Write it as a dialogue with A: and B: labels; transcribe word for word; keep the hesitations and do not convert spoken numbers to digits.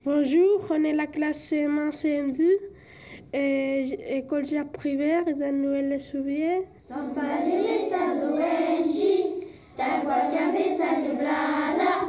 A: Bonjour, on est la classe C M un C M deux, et école Jacques Prévert dans Noël-les-Souviers.
B: São Basílios da doente, da qual cabeça quebrada.